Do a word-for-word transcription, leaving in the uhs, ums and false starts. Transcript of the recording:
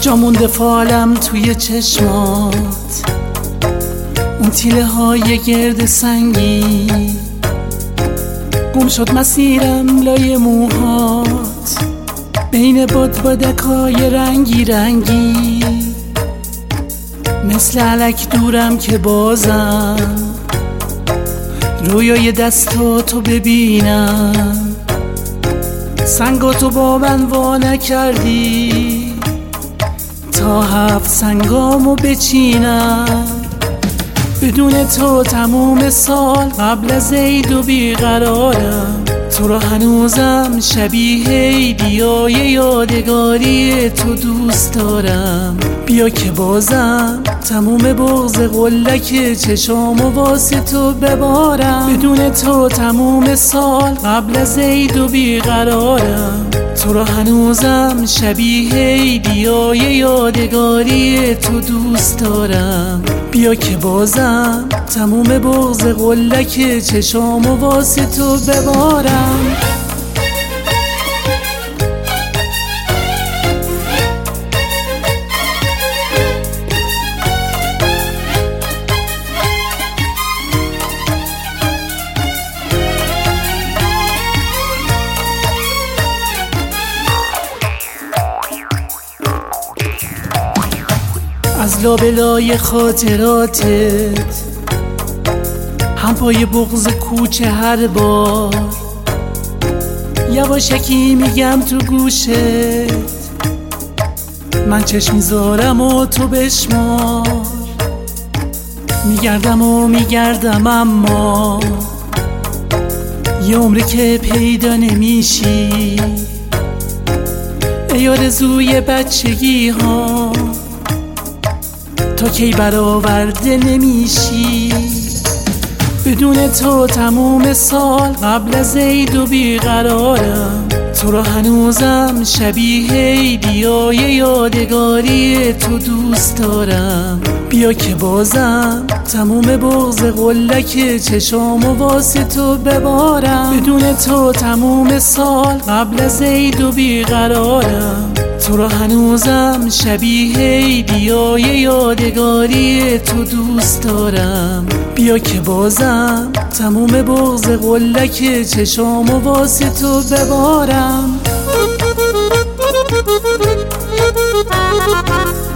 جا مونده فالم توی چشمات، اون تیله های گرد سنگی، گم شد مسیرم لای موهات، بین بادبادکای رنگی رنگی، مثل علک دورم که بازم رویای دستاتو ببینم. سنگاتو با من وا نکردی تا هفت سنگامو بچینم. بدون تو تموم سال قبل از عید و بیقرارم، تو رو هنوزم شبیه عیدیای یادگاری تو دوست دارم. بیا که بازم تموم بغض قلک چشامو واسه تو ببارم. بدون تو تموم سال قبل از عید و بیقرارم، تو رو هنوزم شبیه عیدیای یادگاری تو دوست دارم. بیا که بازم تموم بغض قلک چشامو واسه تو ببارم. از لابلای خاطراتت هم پای بغض کوچه هر بار، یواشکی میگم تو گوشت، من چشم میذارم و تو بشمار. میگردم و میگردم اما یه عمره که پیدا نمیشی. ای آرزوی بچگی ها، تا کی برآورده نمیشی. بدون تو تموم سال قبل از عید و بیقرارم، تو رو هنوزم شبیه عیدیای یادگاری تو دوست دارم. بیا که بازم تموم بغض قلک چشامو واسه تو ببارم. بدون تو تموم سال قبل از عید و بیقرارم، تو رو هنوزم شبیه عیدیای یادگاری تو دوست دارم. بیا که بازم تموم بغض قلک چشامو واسه تو ببارم.